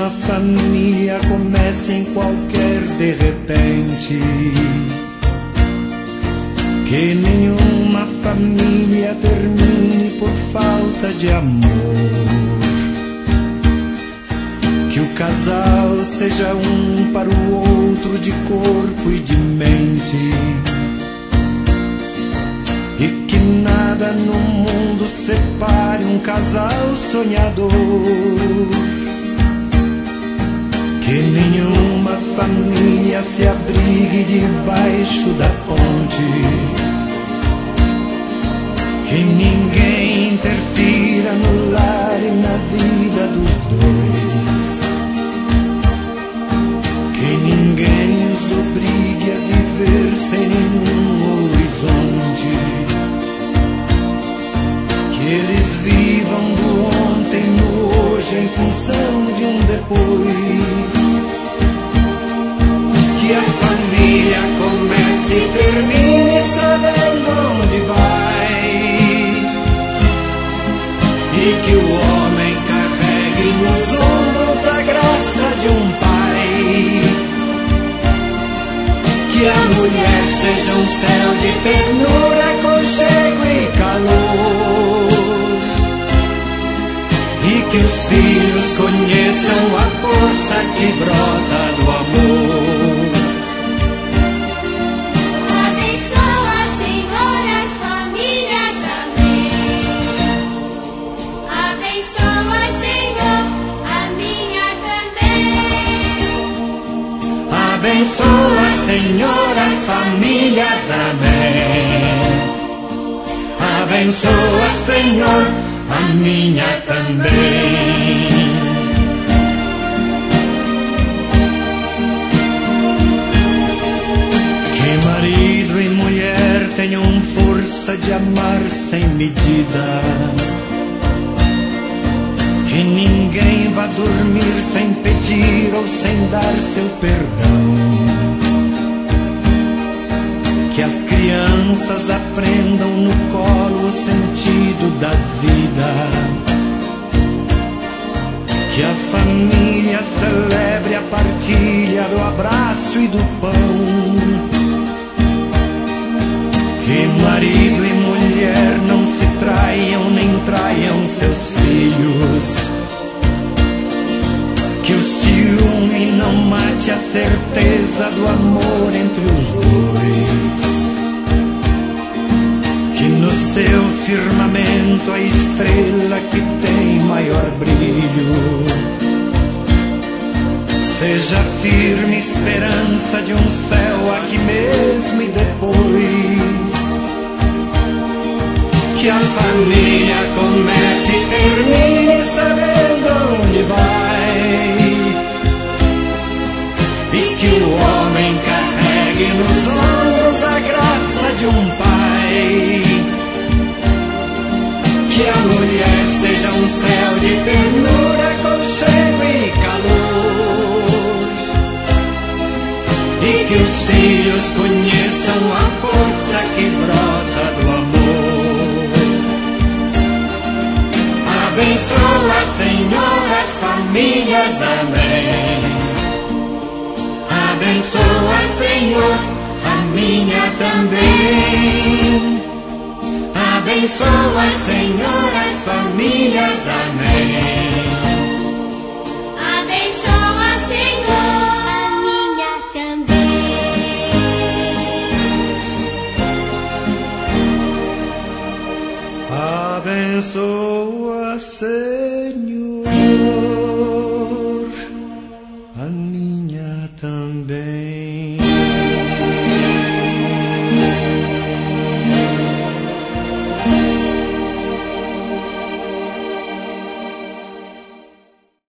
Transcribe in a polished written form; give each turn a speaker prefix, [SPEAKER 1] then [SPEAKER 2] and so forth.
[SPEAKER 1] nenhuma família comece em qualquer de repente, que nenhuma família termine por falta de amor, que o casal seja um para o outro de corpo e de mente, e que nada no mundo separe um casal sonhador, que nenhuma família se abrigue debaixo da ponte, que ninguém interfira no lar e na vida dos dois, que ninguém os obrigue a viver sem nenhum horizonte, que eles vivam do ontem no hoje em função de um depois, que a família comece e termine sabendo onde vai, e que o homem carregue nos ombros a graça de um pai, que a mulher seja um céu de ternura, aconchego e calor, e que os filhos conheçam a força que brota do amor.
[SPEAKER 2] Abençoa, Senhor, as famílias, amém. Abençoa, Senhor, a minha também.
[SPEAKER 1] Abençoa, Senhor, as famílias, amém. Abençoa, Senhor, a minha também. Que marido e mulher tenham força de amar sem medida, que ninguém vá dormir sem pedir ou sem dar seu perdão, que as crianças aprendam no colo o sentido da vida, que a família celebre a partilha do abraço e do pão, que marido e mulher não se traiam nem traiam seus filhos, que o ciúme não mate a certeza do amor entre os dois, que no seu firmamento a estrela que tem maior brilho seja firme esperança de um céu aqui mesmo e depois, que a família comece e termine sabendo onde vai, e que o homem carregue nos ombros a graça de um pai, que a mulher seja um céu de ternura, aconchego e calor, e que os filhos conheçam a força que brota do amor. Abençoa, Senhor, as famílias, amém. Abençoa, Senhor, a minha também. Abençoa, Senhor, as famílias, amém.
[SPEAKER 2] Abençoa, Senhor, a minha também.
[SPEAKER 1] Abençoa, Senhor.